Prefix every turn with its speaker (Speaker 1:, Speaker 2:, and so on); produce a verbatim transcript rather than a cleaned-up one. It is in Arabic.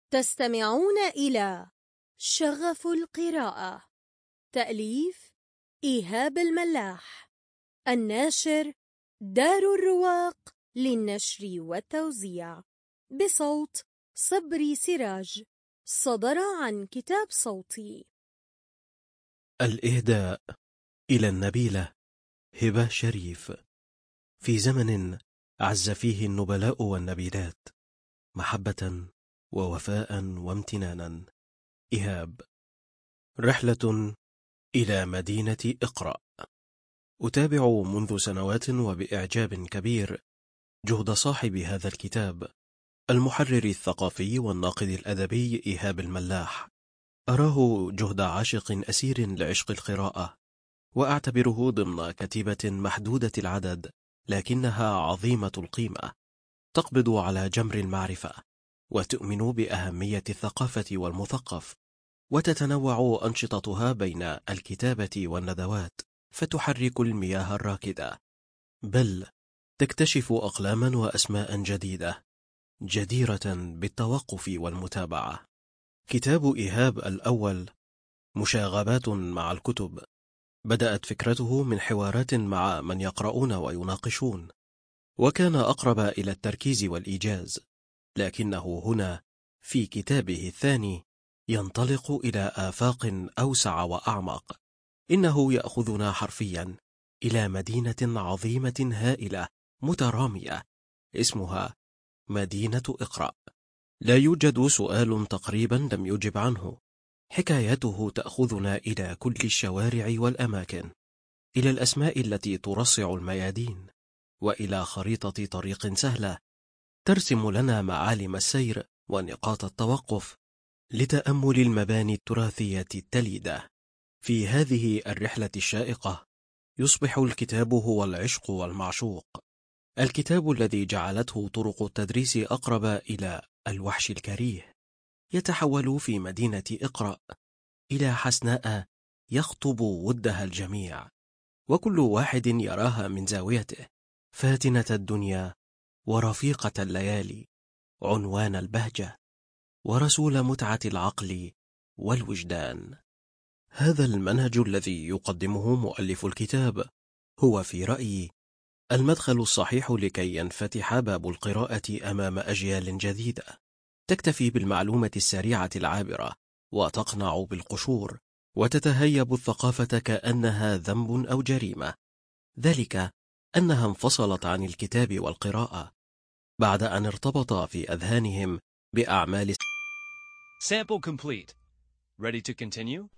Speaker 1: تستمعون إلى شغف القراءة، تأليف إيهاب الملاح، الناشر دار الرواق للنشر والتوزيع، بصوت صبري سراج، صدر عن كتاب صوتي.
Speaker 2: الإهداء إلى النبيلة هبة شريف، في زمن عز فيه النبلاء والنبيلات محبة ووفاء وامتنانا. إيهاب. رحلة إلى مدينة اقرأ. أتابع منذ سنوات وبإعجاب كبير جهد صاحب هذا الكتاب، المحرر الثقافي والناقد الأدبي إيهاب الملاح. أراه جهد عاشق أسير لعشق القراءة، وأعتبره ضمن كتيبة محدودة العدد لكنها عظيمة القيمة، تقبض على جمر المعرفة، وتؤمن بأهمية الثقافة والمثقف، وتتنوع أنشطتها بين الكتابة والندوات، فتحرك المياه الراكدة، بل تكتشف أقلاما وأسماء جديدة جديرة بالتوقف والمتابعة. كتاب إيهاب الأول مشاغبات مع الكتب، بدأت فكرته من حوارات مع من يقرؤون ويناقشون، وكان أقرب إلى التركيز والإيجاز، لكنه هنا في كتابه الثاني ينطلق إلى آفاق أوسع وأعمق. إنه يأخذنا حرفيا إلى مدينة عظيمة هائلة مترامية اسمها مدينة اقرأ. لا يوجد سؤال تقريبا لم يجب عنه. حكايته تأخذنا إلى كل الشوارع والأماكن، إلى الأسماء التي ترصع الميادين، وإلى خريطة طريق سهلة ترسم لنا معالم السير ونقاط التوقف لتأمل المباني التراثية التليدة. في هذه الرحلة الشائقة يصبح الكتاب هو العشق والمعشوق، الكتاب الذي جعلته طرق التدريس أقرب إلى الوحش الكريه. يتحول في مدينة اقرأ إلى حسناء يخطب ودها الجميع، وكل واحد يراها من زاويته، فاتنة الدنيا ورفيقة الليالي، عنوان البهجة ورسول متعة العقل والوجدان. هذا المنهج الذي يقدمه مؤلف الكتاب هو في رأيي المدخل الصحيح لكي ينفتح باب القراءة أمام أجيال جديدة، تكتفي بالمعلومة السريعة العابرة، وتقنع بالقشور، وتتهيب الثقافة كأنها ذنب أو جريمة، ذلك أنها انفصلت عن الكتاب والقراءة بعد أن ارتبط في أذهانهم بأعمال.
Speaker 3: Sample complete. Ready to continue?